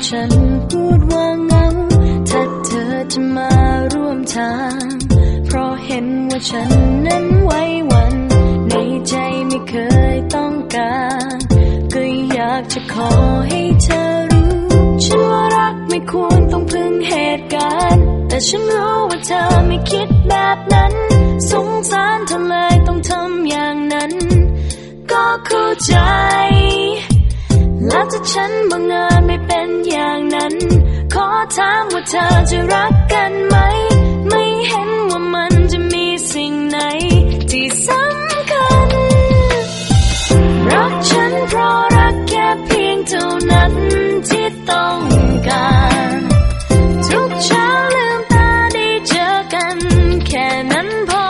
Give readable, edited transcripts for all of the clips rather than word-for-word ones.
ฉันพูดว่าเหงาถ้าเธอจะมาร่วมทางเพราะเห็นว่าฉันนั้นไว้วันในใจไม่เคยต้องการก็อยากจะขอให้เธอรู้ฉันว่ารักไม่ควรต้องพึ่งเหตุการณ์แต่ฉันรู้ว่าเธอไม่คิดแบบนั้นสงสารเธอเลยต้องทำอย่างนั้นก็เข้าใจแล้วถ้าฉันบังเอิญไม่เป็นอย่างนั้นขอถามว่าเธอจะรักกันไหมไม่เห็นว่ามันจะมีสิ่งไหนที่สำคัญรักฉันเพราะรักแค่เพียงเท่านั้นที่ต้องการทุกเช้าลืมตาได้เจอกันแค่นั้นพอ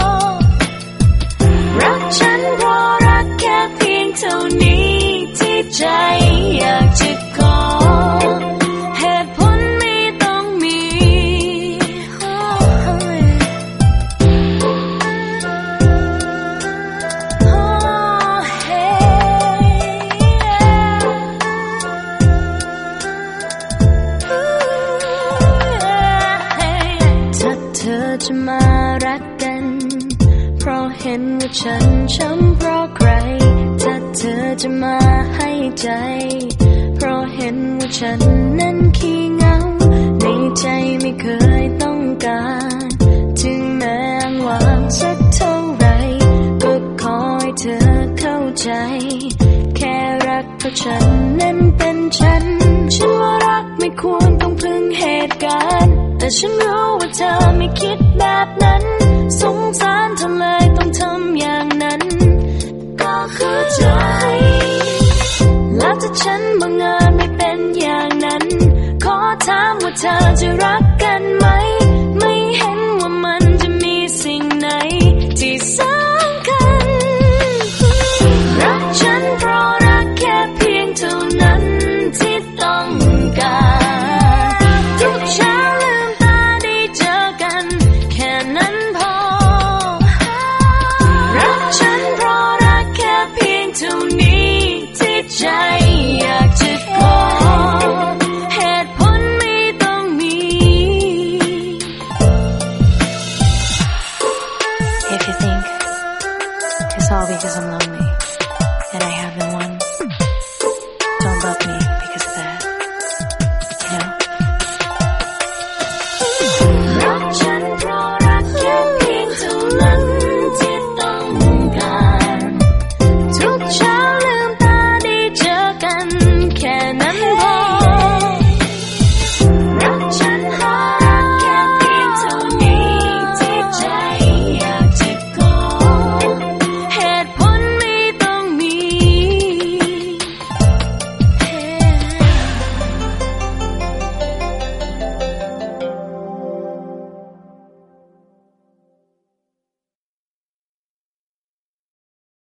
รักฉันเพราะรักแค่เพียงเท่านี้ที่ใจอยากจะขอเหตุผลไม่ต้องมีถ้าเธอจะมารักกันเพราะเห็นว่าฉันช้ำเพราะใครถ้าเธอจะมาให้ใจเพราะเห็นว่าฉันนั้นขี้เหงาในใจไม่เคยต้องการถึงแม้อ้างว้างสักเท่าไรก็ขอให้เธอเข้าใจแค่รักเพราะฉันนั้นเป็นฉันว่ารักไม่ควรต้องพึ่งเหตุการณ์แต่ฉันรู้ว่าเธอไม่คิดแบบนั้นสงสารเธอเลยต้องทำอย่างนั้นก็เข้าใจแล้วถ้าฉันบังเอิญไม่เป็นอย่างนั้นขอถามว่าเธอจะรัก